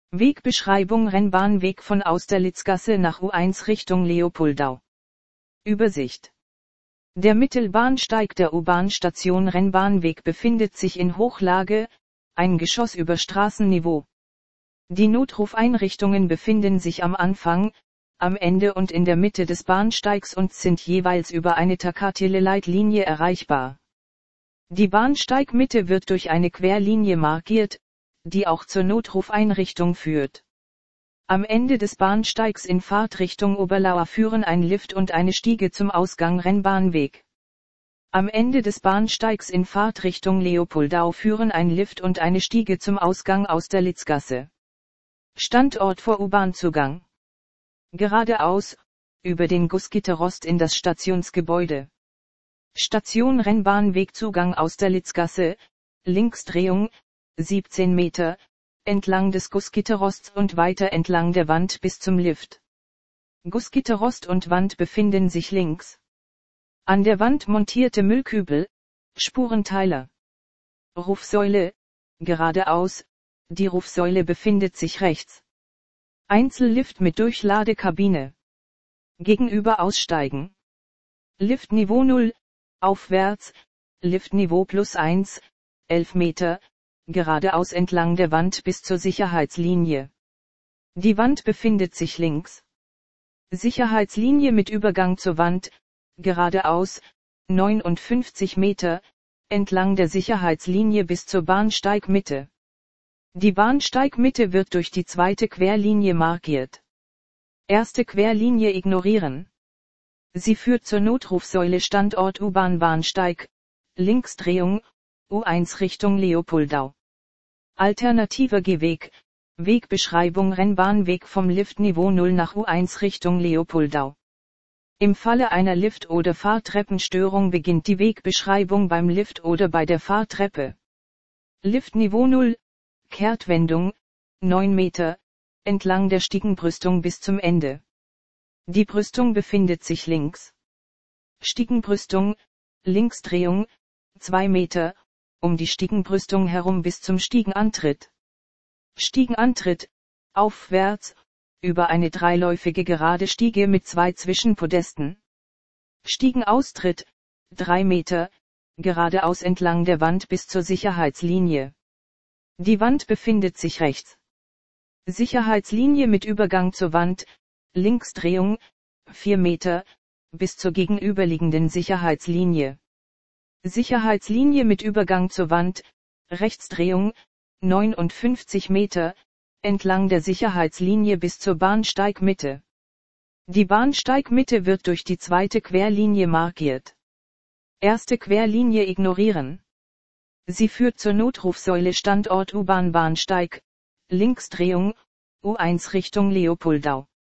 Wegbeschreibung: Rennbahnweg von Austerlitzgasse nach U1 Richtung Leopoldau. Übersicht: Der Mittelbahnsteig der U-Bahn-Station Rennbahnweg befindet sich in Hochlage, ein Geschoss über Straßenniveau. Die Notrufeinrichtungen befinden sich am Anfang, am Ende und in der Mitte des Bahnsteigs und sind jeweils über eine Takatele-Leitlinie erreichbar. Die Bahnsteigmitte wird durch eine Querlinie markiert, die auch zur Notrufeinrichtung führt. Am Ende des Bahnsteigs in Fahrtrichtung Oberlauer führen ein Lift und eine Stiege zum Ausgang Rennbahnweg. Am Ende des Bahnsteigs in Fahrtrichtung Leopoldau führen ein Lift und eine Stiege zum Ausgang Austerlitzgasse. Standort vor U-Bahn-Zugang. Geradeaus, über den Gussgitterrost in das Stationsgebäude. Station Rennbahnwegzugang Austerlitzgasse, Linksdrehung, 17 Meter, entlang des Gussgitterrosts und weiter entlang der Wand bis zum Lift. Gussgitterrost und Wand befinden sich links. An der Wand montierte Müllkübel, Spurenteiler. Rufsäule, geradeaus, die Rufsäule befindet sich rechts. Einzellift mit Durchladekabine. Gegenüber aussteigen. Liftniveau 0, aufwärts, Liftniveau +1, 11 Meter, geradeaus entlang der Wand bis zur Sicherheitslinie. Die Wand befindet sich links. Sicherheitslinie mit Übergang zur Wand, geradeaus, 59 Meter, entlang der Sicherheitslinie bis zur Bahnsteigmitte. Die Bahnsteigmitte wird durch die zweite Querlinie markiert. Erste Querlinie ignorieren. Sie führt zur Notrufsäule Standort U-Bahn-Bahnsteig, Linksdrehung, U1 Richtung Leopoldau. Alternativer Gehweg, Wegbeschreibung: Rennbahnweg vom Liftniveau 0 nach U1 Richtung Leopoldau. Im Falle einer Lift- oder Fahrtreppenstörung beginnt die Wegbeschreibung beim Lift oder bei der Fahrtreppe. Liftniveau 0, Kehrtwendung, 9 Meter, entlang der Stiegenbrüstung bis zum Ende. Die Brüstung befindet sich links. Stiegenbrüstung, Linksdrehung, 2 Meter, um die Stiegenbrüstung herum bis zum Stiegenantritt. Stiegenantritt, aufwärts, über eine dreiläufige gerade Stiege mit 2 Zwischenpodesten. Stiegenaustritt, 3 Meter, geradeaus entlang der Wand bis zur Sicherheitslinie. Die Wand befindet sich rechts. Sicherheitslinie mit Übergang zur Wand, Linksdrehung, 4 Meter, bis zur gegenüberliegenden Sicherheitslinie. Sicherheitslinie mit Übergang zur Wand, Rechtsdrehung, 59 Meter, entlang der Sicherheitslinie bis zur Bahnsteigmitte. Die Bahnsteigmitte wird durch die zweite Querlinie markiert. Erste Querlinie ignorieren. Sie führt zur Notrufsäule Standort U-Bahn-Bahnsteig, Linksdrehung, U1 Richtung Leopoldau.